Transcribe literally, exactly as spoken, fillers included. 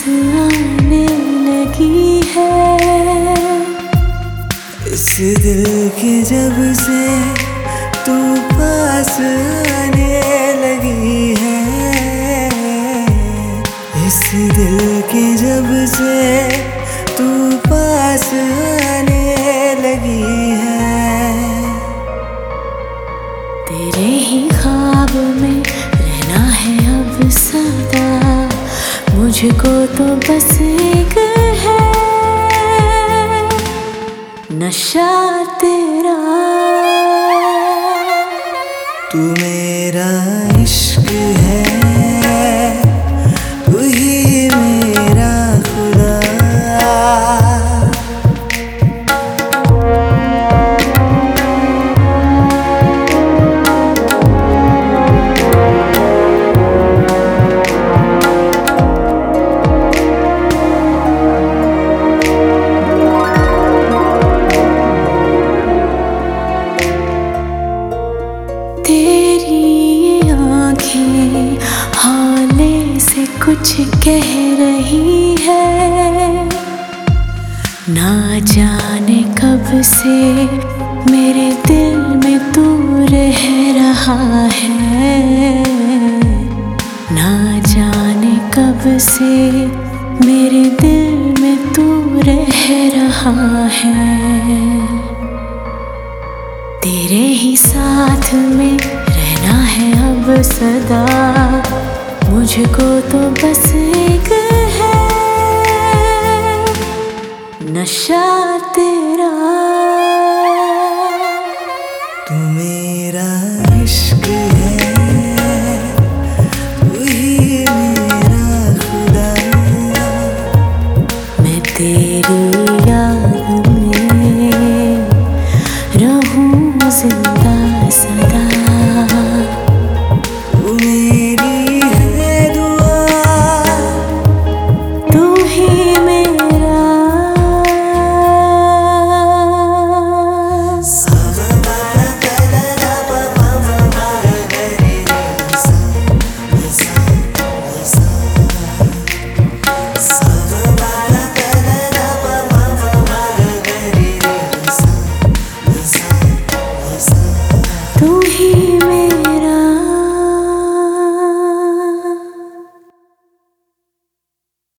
आने लगी है। इस दिल की जब से तू पास आने लगी है, इस दिल की जब से तू पास आने लगी है। तेरे ही ख्वाब में रहना है अब सदा, मुझको तो बस एक है नशा तेरा। तू मेरा इश्क है, तू ही मेरा खुदा। तेरी ये आँखें हाले से कुछ कह रही है, ना जाने कब से मेरे दिल में तू रह रहा है, ना जाने कब से मेरे दिल में तू रह रहा है। तेरे ही साथ में रहना है अब सदा, मुझको तो बस एक है नशा तेरा। तू मेरा इश्क है, तू ही मेरा खुदा। मैं तेरी याद में रहूं जिंदा सदा। तू मेरी है दुआ, तू ही मेरा तू ही